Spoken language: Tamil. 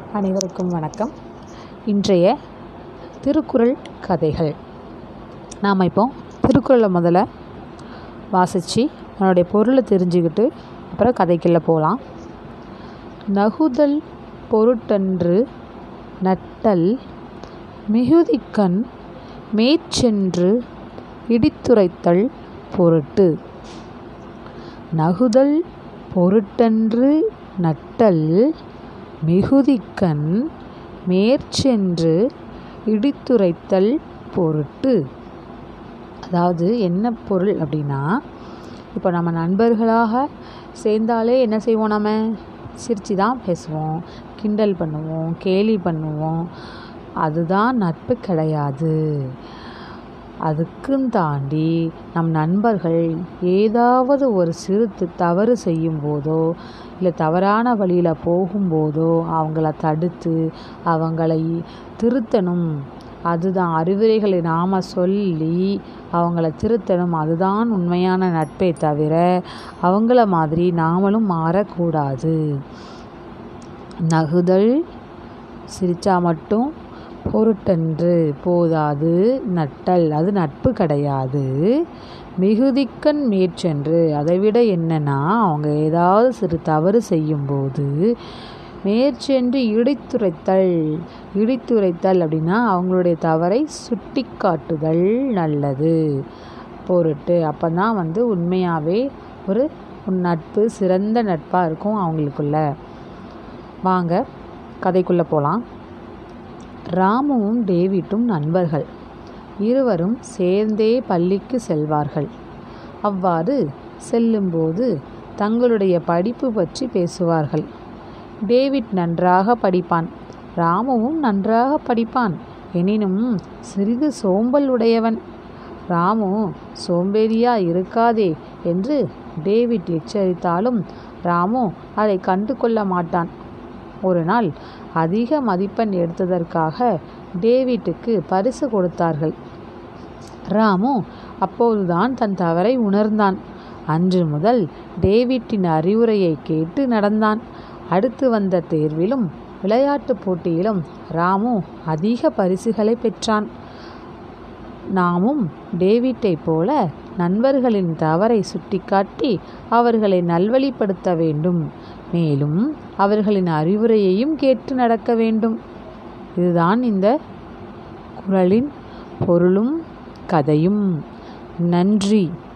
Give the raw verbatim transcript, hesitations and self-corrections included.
அனைவருக்கும் வணக்கம். இன்றைய திருக்குறள் கதைகள். நாம் இப்போ திருக்குறளை முதல்ல வாசித்து அதனுடைய பொருளை தெரிஞ்சுக்கிட்டு அப்புறம் கதைக்குள்ளே போகலாம். நகுதல் பொருட்டன்று நட்டல் மிகுதிக்கண் மேற்சென்று இடித்துரைத்தல் பொருட்டு. நகுதல் பொருட்டன்று நட்டல் மிகுதிக்கண் மேற்சென்று இடித்துரைத்தல் பொருட்டு. அதாவது என்ன பொருள் அப்படின்னா, இப்போ நம்ம நண்பர்களாக சேர்ந்தாலே என்ன செய்வோம், நம்ம சிரித்து தான் பேசுவோம், கிண்டல் பண்ணுவோம், கேலி பண்ணுவோம். அதுதான் நட்பு கிடையாது. அதுக்கும் தாண்டி நம் நண்பர்கள் ஏதாவது ஒரு சிறு தவறு செய்யும் போதோ இல்லை தவறான வழியில் போகும்போதோ அவங்கள தடுத்து அவங்களை திருத்தணும். அதுதான் அறிவுரைகளை நாம் சொல்லி அவங்கள திருத்தணும். அதுதான் உண்மையான நட்பே தவிர அவங்கள மாதிரி நாமளும் மாறக்கூடாது. நகுதல் சிரித்தா மட்டும் பொருட்டன்று போதாது, நட்டல் அது நட்பு கிடையாது. மிகுதிக்கண் மேற்சென்று அதைவிட என்னன்னா, அவங்க ஏதாவது சிறு தவறு செய்யும்போது மேற்சென்று இடித்துரைத்தல். இடித்துரைத்தல் அப்படின்னா அவங்களுடைய தவறை சுட்டி காட்டுதல் நல்லது பொருட்டு. அப்போ தான் வந்து உண்மையாகவே ஒரு நட்பு சிறந்த நட்பாக இருக்கும் அவங்களுக்குள்ள. வாங்க கதைக்குள்ளே போகலாம். ராமுவும் டேவிட்டும் நண்பர்கள். இருவரும் சேர்ந்தே பள்ளிக்கு செல்வார்கள். அவ்வாறு செல்லும்போது தங்களுடைய படிப்பு பற்றி பேசுவார்கள். டேவிட் நன்றாக படிப்பான், ராமுவும் நன்றாக படிப்பான். எனினும் சிறிது சோம்பல் உடையவன். ராமு சோம்பேறியா இருக்காதே என்று டேவிட் எச்சரித்தாலும் ராமு அதை கண்டு கொள்ள மாட்டான். ஒரு நாள் அதிக மதிப்பெண் எடுத்ததற்காக டேவிட்டுக்கு பரிசு கொடுத்தார்கள். ராமு அப்போதுதான் தன் தவறை உணர்ந்தான். அன்று முதல் டேவிட்டின் அறிவுரையை கேட்டு நடந்தான். அடுத்து வந்த தேர்விலும் விளையாட்டுப் போட்டியிலும் ராமு அதிக பரிசுகளை பெற்றான். நாமும் டேவிட்டை போல நண்பர்களின் தவறை சுட்டிக்காட்டி அவர்களை நல்வழிப்படுத்த வேண்டும். மேலும் அவர்களின் அறிவுரையையும் கேட்டு நடக்க வேண்டும். இதுதான் இந்த குறளின் பொருளும் கதையும். நன்றி.